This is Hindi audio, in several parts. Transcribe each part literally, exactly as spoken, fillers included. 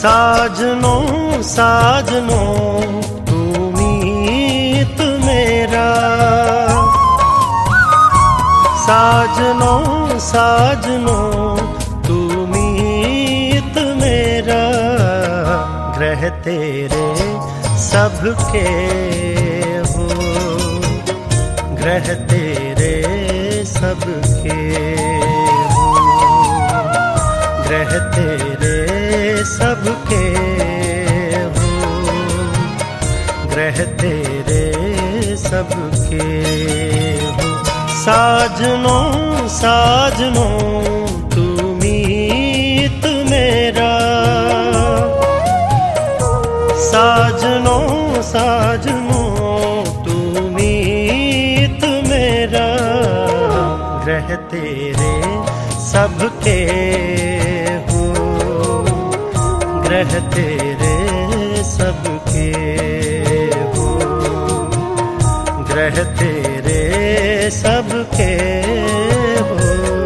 साजनों साजनों तू मीत मेरा, साजनों साजनों तू मीत मेरा, ग्रह तेरे सबके हो, ग्रह तेरे सबके हो, ग्रह तेरे सबके हो, ग्रह तेरे सबके हो। साजनों साजनों तू मीत मेरा, साजनों साजनों तू मीत मेरा, ग्रह तेरे सबके हो, ग्रह तेरे सबके हो, ग्रह तेरे सबके हो,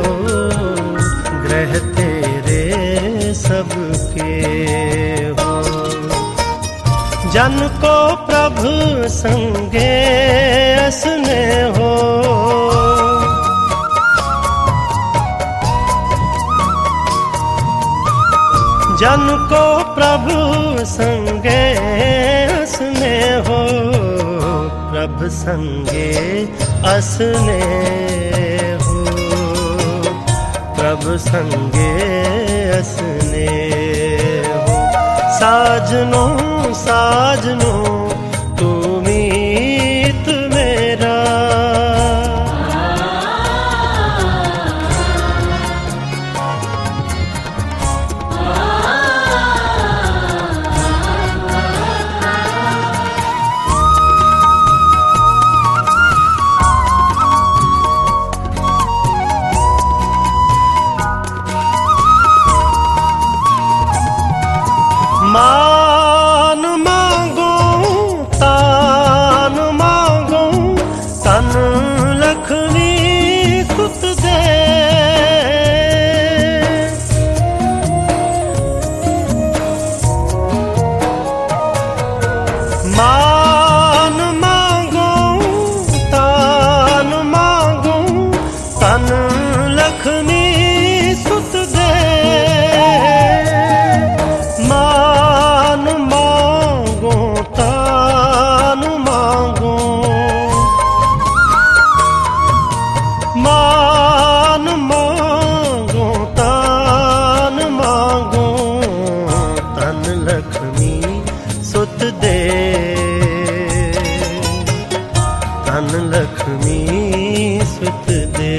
ग्रह तेरे सबके हो। जन को प्रभु संगे असने हो, जन को प्रभु संगे असने हो, प्रभु संगे असने हो, प्रभु संगे असने हो। साजनों साजनों तू मीत मेरा, मान मांगो तान मांगो, तन लखनी सुत दे, मान मांगो तान मांगो, तन लखनी सुत दे, मान मांगो तान मांगो, मान मांगो तान मांगो, तन लक्ष्मी सुत दे, तन लक्ष्मी सुत दे।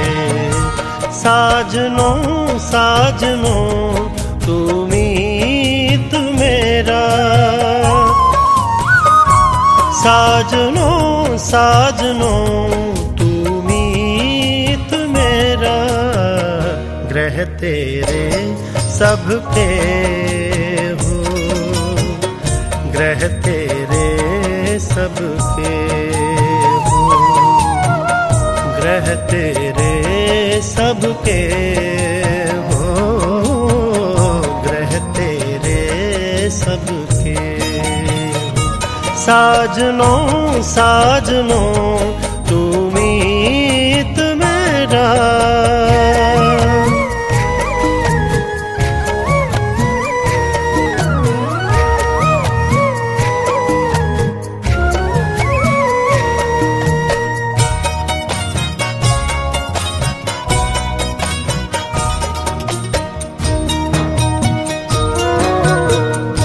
साजनों साजनों तू मीत मेरा, साजनों साजनों तू मीत मेरा, ग्रह तेरे सबके हो, ग्रह तेरे सबके हो, ग्रह तेरे सबके हो, ग्रह तेरे सबके। साजनों साजनों तू मीत मेरा,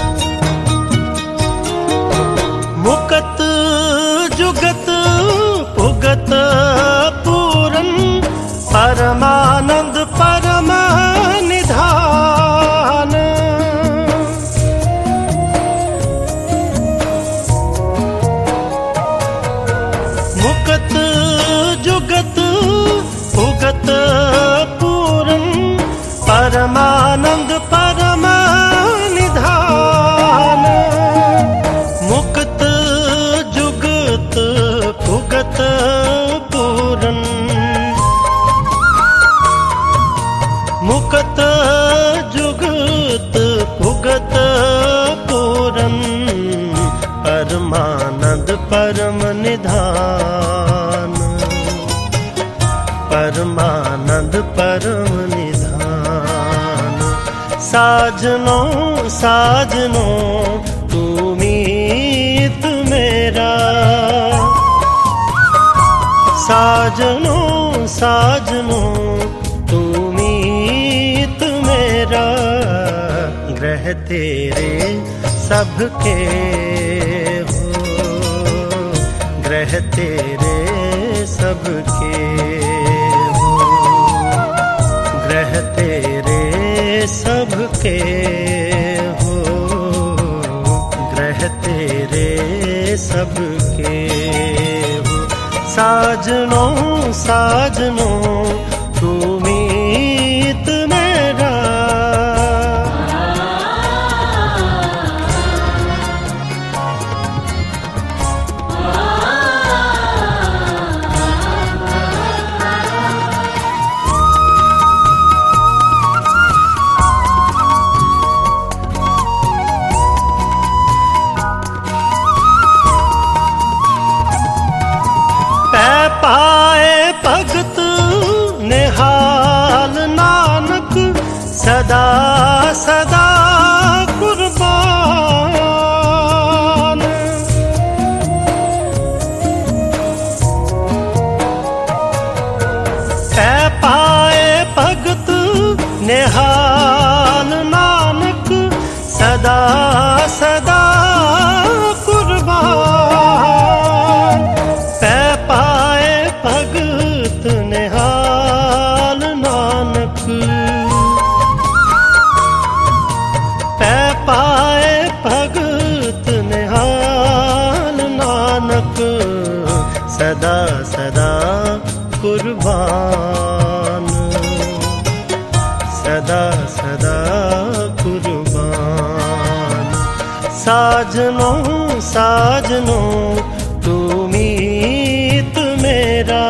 मुकत जुगत परमानंद परम निधान, परमानंद परम निधान। साजनो साजनो तू मीत मेरा, साजनो साजनो तू मीत मेरा। ग्रह तेरे सबके हो, ग्रह तेरे सबके हो, ग्रह तेरे सबके हो, ग्रह तेरे सबके हो। साजनो साजनो तू मीत मेरा। पाए भगत निहाल नानक सदा सदा कुर्बान। पै पाए भगत निहाल नानक सदा सदा कुर्बान। पै पाए भगत निहाल नानक, पै पाए भगत निहाल नानक सदा सदा कुर्बान, सदा सदा कुर्बान। साजनो साजनो तू मीत मेरा,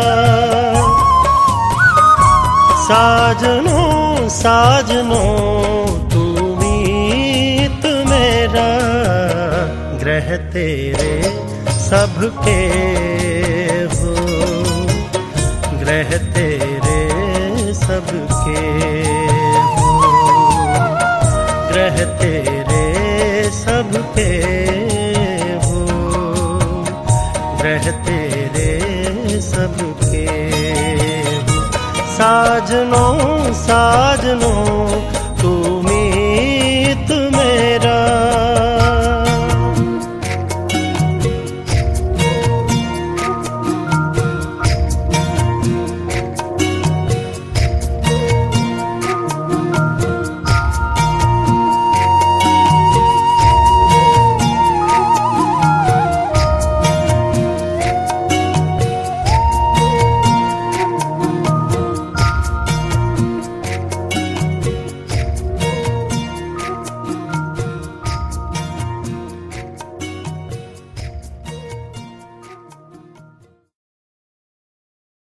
साजनो साजनो तू मीत मेरा। ग्रह तेरे सबके हो, ग्रह तेरे सबके हो, ग्रह तेरे सबके